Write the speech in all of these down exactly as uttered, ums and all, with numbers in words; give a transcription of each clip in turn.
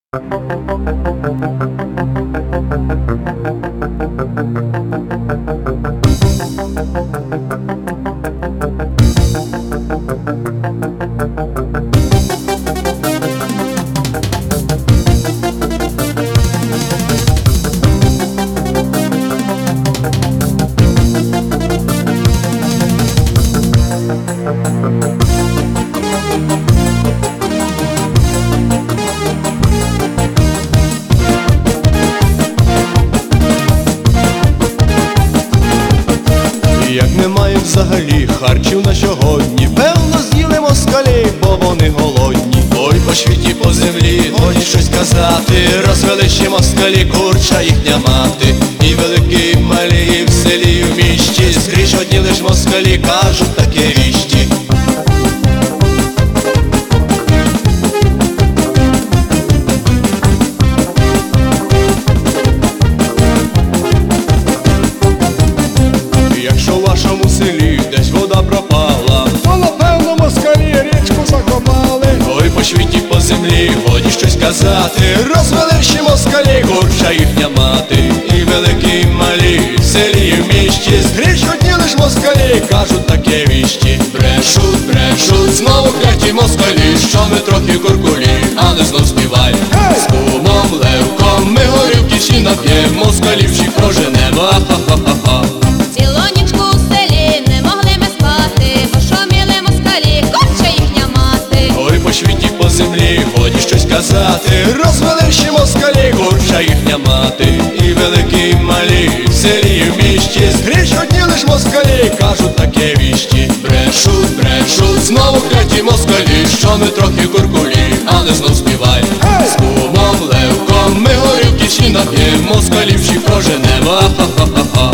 Як немає взагалі харчів на сьогодні, певно з'їли москалі, бо вони голодні. Ой, по світі, по землі, годі щось казати, розвели ще москалі, курча їхня мати. І великі, і малі, і в селі, і в місті, скрізь одні лиш москалі кажуть таке віщі. Якщо в вашому селі десь вода пропала, то напевно москалі річку закопали. ой, по світі, по землі, годі щось казати, розвели ще москалі, курча їхня мати. І великі, і малі, в селі, і в місті, скрізь одні лиш москалі кажуть таке віщі. Брешуть, брешуть, знову кляті москалі, що ми трохи куркулі, а не знов співаємо. Hey! З кумом Левком ми горівки всі нап'єм, москалів всіх проженемо, а-ха-ха-ха-ха. Цілу нічку у селі не могли ми спати, бо шуміли москалі, курча їхня мати. Ой, по світі, по землі, годі щось казати, розвели ще москалі, курча їхня мати. І великі, і малі, в селі, і в місті, скрізь одні лиш москалі кажуть таке віщі. Брешуть, брешуть, знову кляті москалі, що ми трохи куркулі, а не знов співаємо. Hey! З кумом Левком ми горівки всі нап'єм, москалів всіх проженемо, а-ха-ха-ха-ха.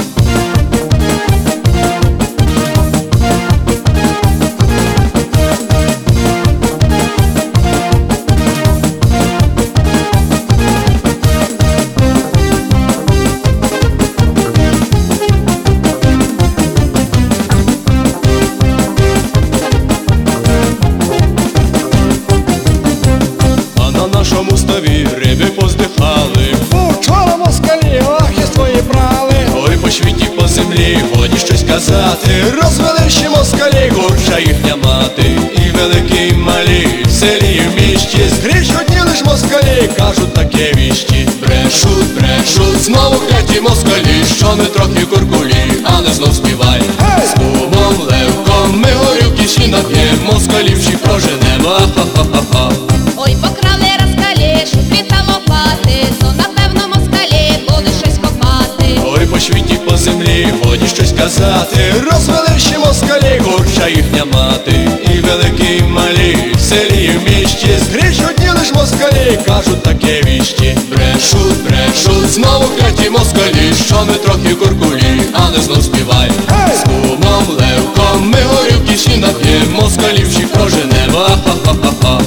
А на нашому ставі риби поздихали, Бо вчора москалі лахи свої брали. ой, по світі, по землі, годі щось казати, розвели ще москалі, курча їхня мати. І великі, і малі, в селі, і в місті, скрізь одні лиш москалі кажуть таке віщі. Брешуть, брешуть, знову кляті москалі, що ми трохи куркулі, а не знов співаємо. Hey! З кумом Левком ми горівки всі нап'єм, москалів всі проженемо, а-ха-ха-ха-ха. Ой, покрали розкалі, шуфлі та лопати, то напевно москалі будуть щось копати. Ой, по світі, по землі, годі щось казати, розвели ще москалі, курча їхня мати. І великі, і малі, в селі, і в місті, скрізь одні лиш москалі кажуть таке віщі. Брешуть, брешуть, знову кляті москалі, що ми трохи куркулі, а не знов співаємо. Hey! З кумом Левком ми горівки всі нап'єм, москалів всіх проженемо, а-ха-ха-ха-ха.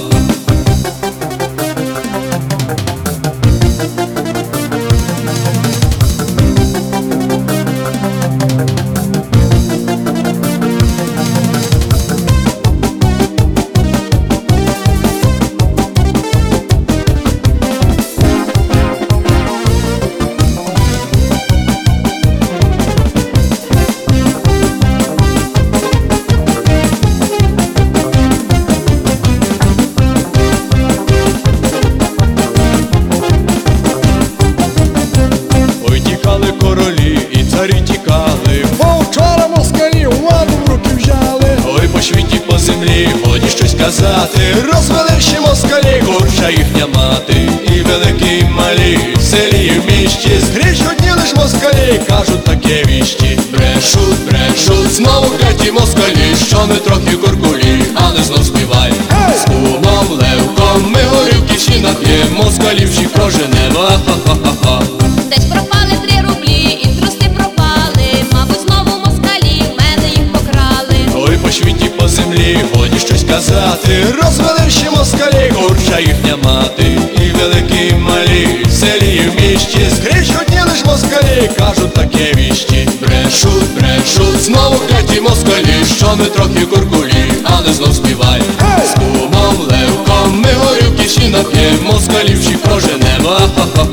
Ой, тікали королі, і царі тікали, Бо вчора москалі владу в руки взяли. ой, по світі, по землі, годі щось казати, розвели ще москалі, курча їхня мати. І великі, і малі, в селі, і в місті, скрізь одні лиш москалі кажуть таке віщі. Брешуть, брешуть, знову кляті москалі, що ми трохи куркулі, а не знов співаємо. Hey! З кумом Левком ми горівки всі нап'єм, москалів всіх проженемо, а-ха-ха-ха-ха. Десь пропали три рублі, і труси пропали, мабуть, знову москалі в мене їх покрали. Ой, по світі, по землі, годі щось казати, розвели ще москалі, курча їхня мати. І великі, і малі, в селі, і в місті, скрізь одні лиш москалі кажуть таке віщі. Брешуть, брешуть, знову кляті москалі, що ми трохи куркулі, а не знов співаємо. Hey! З кумом Левком ми горівки всі нап'єм, і москалів всіх проженемо. Ха-ха-ха.